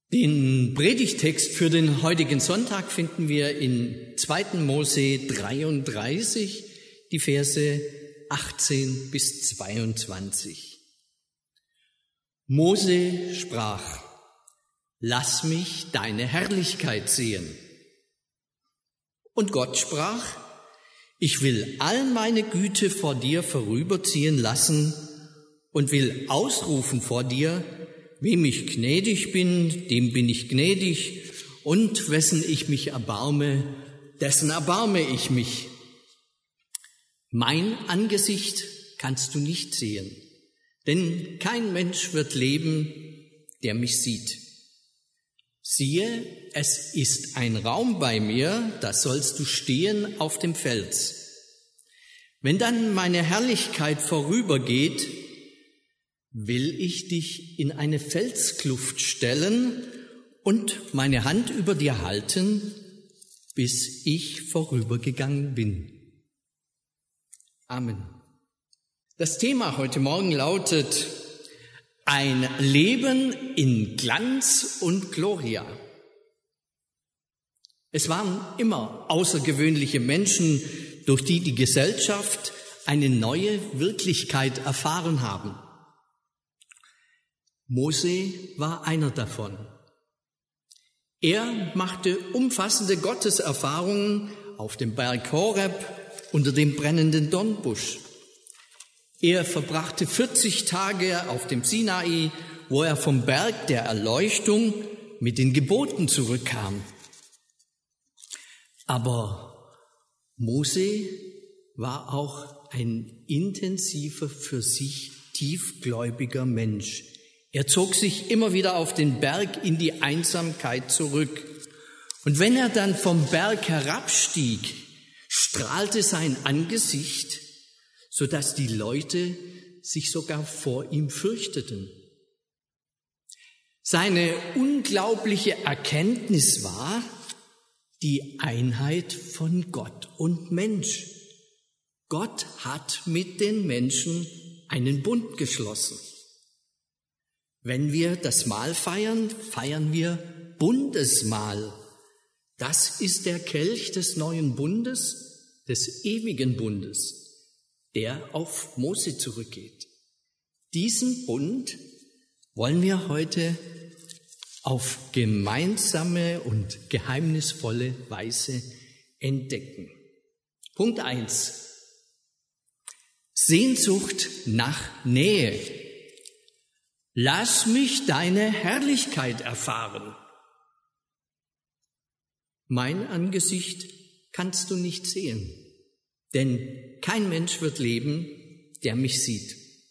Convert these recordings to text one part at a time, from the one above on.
Den Predigtext für den heutigen Sonntag finden wir in 2. Mose 33, die Verse 18 bis 22. Mose sprach: Lass mich deine Herrlichkeit sehen. Und Gott sprach: Ich will all meine Güte vor dir vorüberziehen lassen und will ausrufen vor dir: Wem ich gnädig bin, dem bin ich gnädig, und wessen ich mich erbarme, dessen erbarme ich mich. Mein Angesicht kannst du nicht sehen, denn kein Mensch wird leben, der mich sieht. Siehe, es ist ein Raum bei mir, da sollst du stehen auf dem Fels. Wenn dann meine Herrlichkeit vorübergeht, will ich dich in eine Felskluft stellen und meine Hand über dir halten, bis ich vorübergegangen bin. Amen. Das Thema heute Morgen lautet: Ein Leben in Glanz und Gloria. Es waren immer außergewöhnliche Menschen, durch die die Gesellschaft eine neue Wirklichkeit erfahren haben. Mose war einer davon. Er machte umfassende Gotteserfahrungen auf dem Berg Horeb unter dem brennenden Dornbusch. Er verbrachte 40 Tage auf dem Sinai, wo er vom Berg der Erleuchtung mit den Geboten zurückkam. Aber Mose war auch ein intensiver, für sich tiefgläubiger Mensch. Er zog sich immer wieder auf den Berg in die Einsamkeit zurück. Und wenn er dann vom Berg herabstieg, strahlte sein Angesicht, sodass die Leute sich sogar vor ihm fürchteten. Seine unglaubliche Erkenntnis war die Einheit von Gott und Mensch. Gott hat mit den Menschen einen Bund geschlossen. Wenn wir das Mahl feiern, feiern wir Bundesmahl. Das ist der Kelch des neuen Bundes, des ewigen Bundes, der auf Mose zurückgeht. Diesen Bund wollen wir heute auf gemeinsame und geheimnisvolle Weise entdecken. Punkt 1. Sehnsucht nach Nähe. Lass mich deine Herrlichkeit erfahren. Mein Angesicht kannst du nicht sehen, denn kein Mensch wird leben, der mich sieht.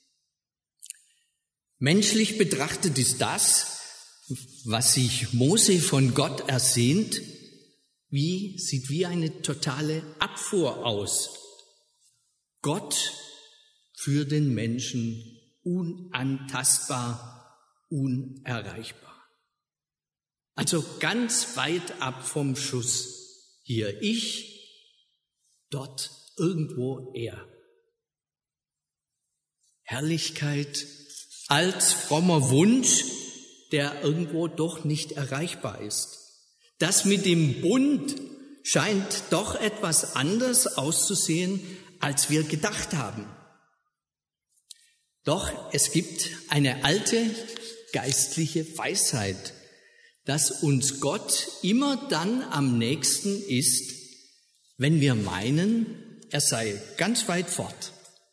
Menschlich betrachtet ist das, was sich Mose von Gott ersehnt, sieht wie eine totale Abfuhr aus. Gott für den Menschen unantastbar, unerreichbar. Also ganz weit ab vom Schuss. Hier ich, dort irgendwo er. Herrlichkeit als frommer Wunsch, der irgendwo doch nicht erreichbar ist. Das mit dem Bund scheint doch etwas anders auszusehen, als wir gedacht haben. Doch es gibt eine alte geistliche Weisheit, dass uns Gott immer dann am nächsten ist, wenn wir meinen, er sei ganz weit fort.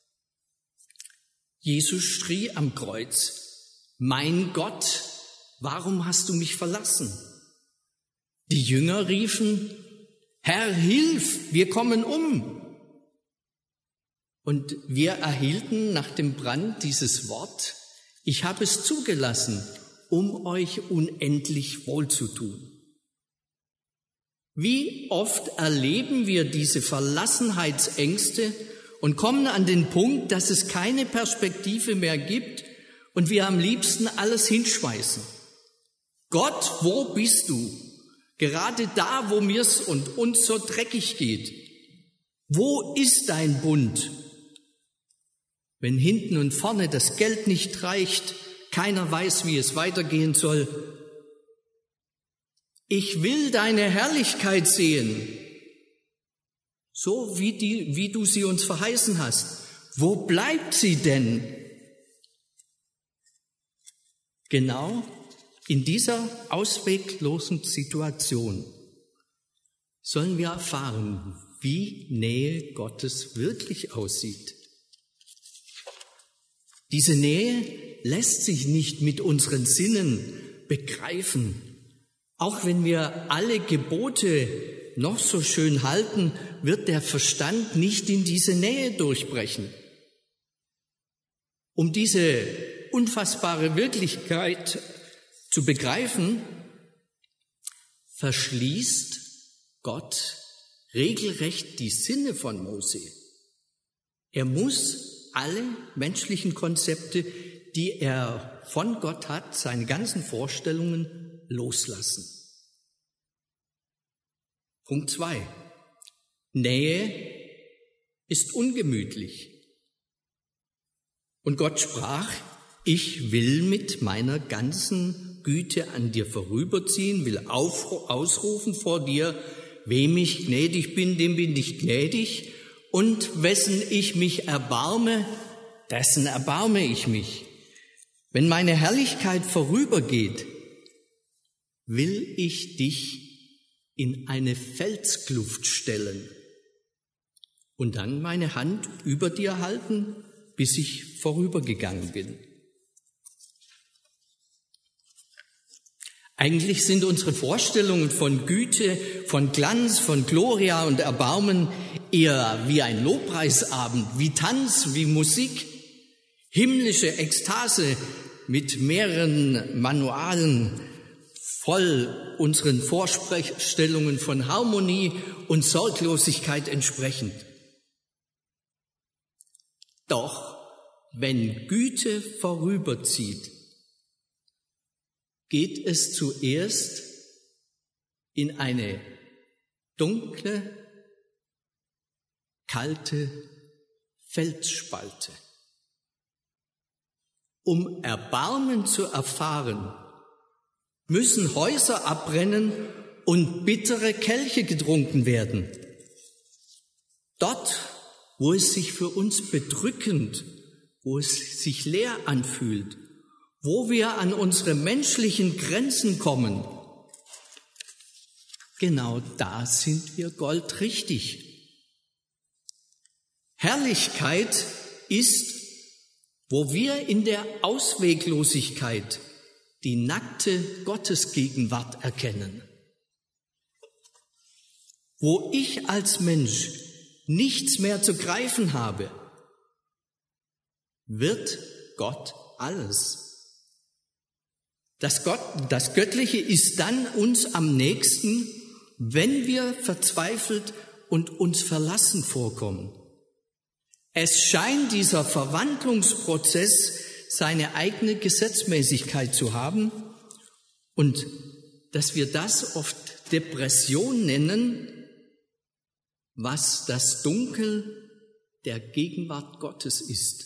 Jesus schrie am Kreuz: Mein Gott, warum hast du mich verlassen? Die Jünger riefen: Herr, hilf, wir kommen um. Und wir erhielten nach dem Brand dieses Wort: Ich habe es zugelassen, um euch unendlich wohlzutun. Wie oft erleben wir diese Verlassenheitsängste und kommen an den Punkt, dass es keine Perspektive mehr gibt und wir am liebsten alles hinschmeißen. Gott, wo bist du? Gerade da, wo mir's und uns so dreckig geht. Wo ist dein Bund? Wenn hinten und vorne das Geld nicht reicht, keiner weiß, wie es weitergehen soll, Ich will deine Herrlichkeit sehen, so wie du sie uns verheißen hast. Wo bleibt sie denn? Genau in dieser ausweglosen Situation sollen wir erfahren, wie Nähe Gottes wirklich aussieht. Diese Nähe lässt sich nicht mit unseren Sinnen begreifen. Auch wenn wir alle Gebote noch so schön halten, wird der Verstand nicht in diese Nähe durchbrechen. Um diese unfassbare Wirklichkeit zu begreifen, verschließt Gott regelrecht die Sinne von Mose. Er muss alle menschlichen Konzepte, die er von Gott hat, seine ganzen Vorstellungen loslassen. Punkt 2. Nähe ist ungemütlich. Und Gott sprach, ich will mit meiner ganzen Güte an dir vorüberziehen, will ausrufen vor dir, wem ich gnädig bin, dem bin ich gnädig, und wessen ich mich erbarme, dessen erbarme ich mich. Wenn meine Herrlichkeit vorübergeht, will ich dich in eine Felskluft stellen und dann meine Hand über dir halten, bis ich vorübergegangen bin. Eigentlich sind unsere Vorstellungen von Güte, von Glanz, von Gloria und Erbarmen eher wie ein Lobpreisabend, wie Tanz, wie Musik, himmlische Ekstase mit mehreren Manualen, voll unseren Vorstellungen von Harmonie und Sorglosigkeit entsprechend. Doch wenn Güte vorüberzieht, geht es zuerst in eine dunkle, kalte Felsspalte. Um Erbarmen zu erfahren, müssen Häuser abbrennen und bittere Kelche getrunken werden. Dort, wo es sich für uns bedrückend, wo es sich leer anfühlt, wo wir an unsere menschlichen Grenzen kommen, genau da sind wir goldrichtig. Herrlichkeit ist, wo wir in der Ausweglosigkeit die nackte Gottesgegenwart erkennen. Wo ich als Mensch nichts mehr zu greifen habe, wird Gott alles. Das Göttliche ist dann uns am nächsten, wenn wir verzweifelt und uns verlassen vorkommen. Es scheint dieser Verwandlungsprozess seine eigene Gesetzmäßigkeit zu haben und dass wir das oft Depression nennen, was das Dunkel der Gegenwart Gottes ist.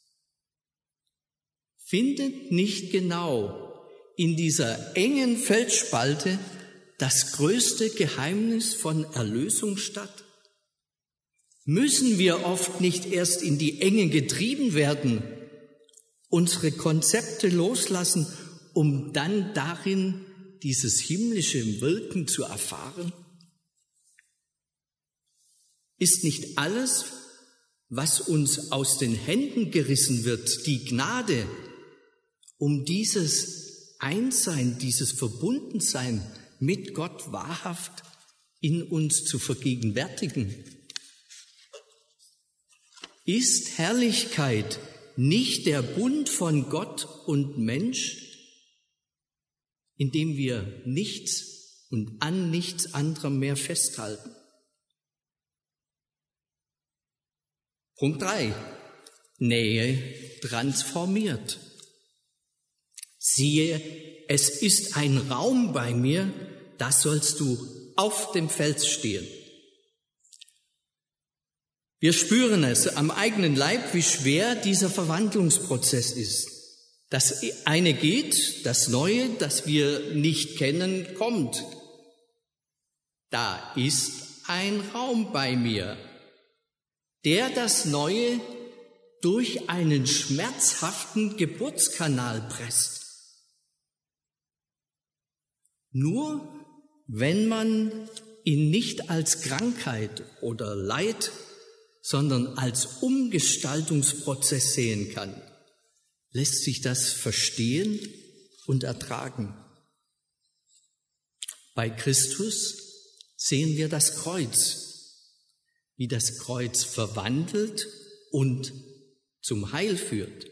Findet nicht genau in dieser engen Felsspalte das größte Geheimnis von Erlösung statt? Müssen wir oft nicht erst in die Enge getrieben werden, unsere Konzepte loslassen, um dann darin dieses himmlische Wirken zu erfahren? Ist nicht alles, was uns aus den Händen gerissen wird, die Gnade, um dieses Einssein, dieses Verbundensein mit Gott wahrhaft in uns zu vergegenwärtigen? Ist Herrlichkeit nicht der Bund von Gott und Mensch, in dem wir nichts und an nichts anderem mehr festhalten? Punkt 3. Nähe transformiert. Siehe, es ist ein Raum bei mir, da sollst du auf dem Fels stehen. Wir spüren es am eigenen Leib, wie schwer dieser Verwandlungsprozess ist. Das eine geht, das Neue, das wir nicht kennen, kommt. da ist ein Raum bei mir, der das Neue durch einen schmerzhaften Geburtskanal presst. Nur wenn man ihn nicht als Krankheit oder Leid, sondern als Umgestaltungsprozess sehen kann, lässt sich das verstehen und ertragen. Bei Christus sehen wir das Kreuz, wie das Kreuz verwandelt und zum Heil führt.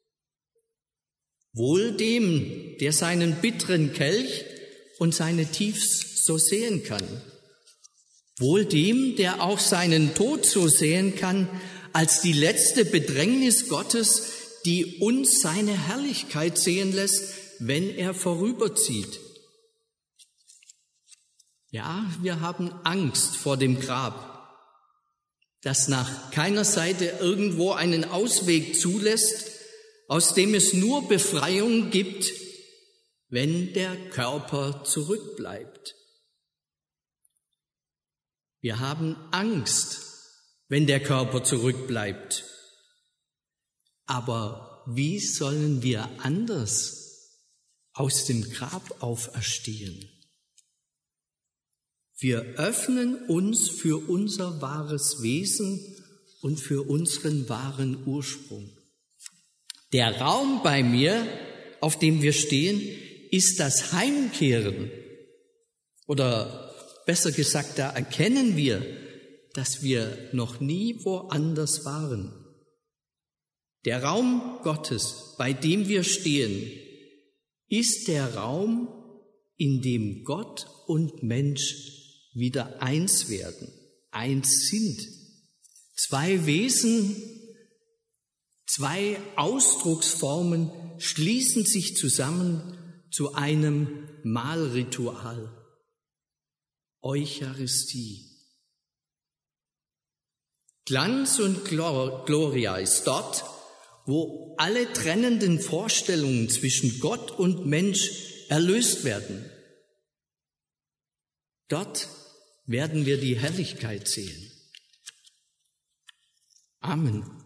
Wohl dem, der seinen bitteren Kelch und seine Tiefs so sehen kann. Wohl dem, der auch seinen Tod so sehen kann, als die letzte Bedrängnis Gottes, die uns seine Herrlichkeit sehen lässt, wenn er vorüberzieht. Ja, wir haben Angst vor dem Grab, das nach keiner Seite irgendwo einen Ausweg zulässt, aus dem es nur Befreiung gibt, wenn der Körper zurückbleibt. Wir haben Angst, wenn der Körper zurückbleibt. Aber wie sollen wir anders aus dem Grab auferstehen? Wir öffnen uns für unser wahres Wesen und für unseren wahren Ursprung. Der Raum bei mir, auf dem wir stehen, ist das Heimkehren. Oder besser gesagt, da erkennen wir, dass wir noch nie woanders waren. Der Raum Gottes, bei dem wir stehen, ist der Raum, in dem Gott und Mensch wieder eins werden, eins sind. Zwei Wesen, zwei Ausdrucksformen schließen sich zusammen zu einem Mahlritual. Eucharistie. Glanz und Gloria ist dort, wo alle trennenden Vorstellungen zwischen Gott und Mensch erlöst werden. Dort werden wir die Herrlichkeit sehen. Amen.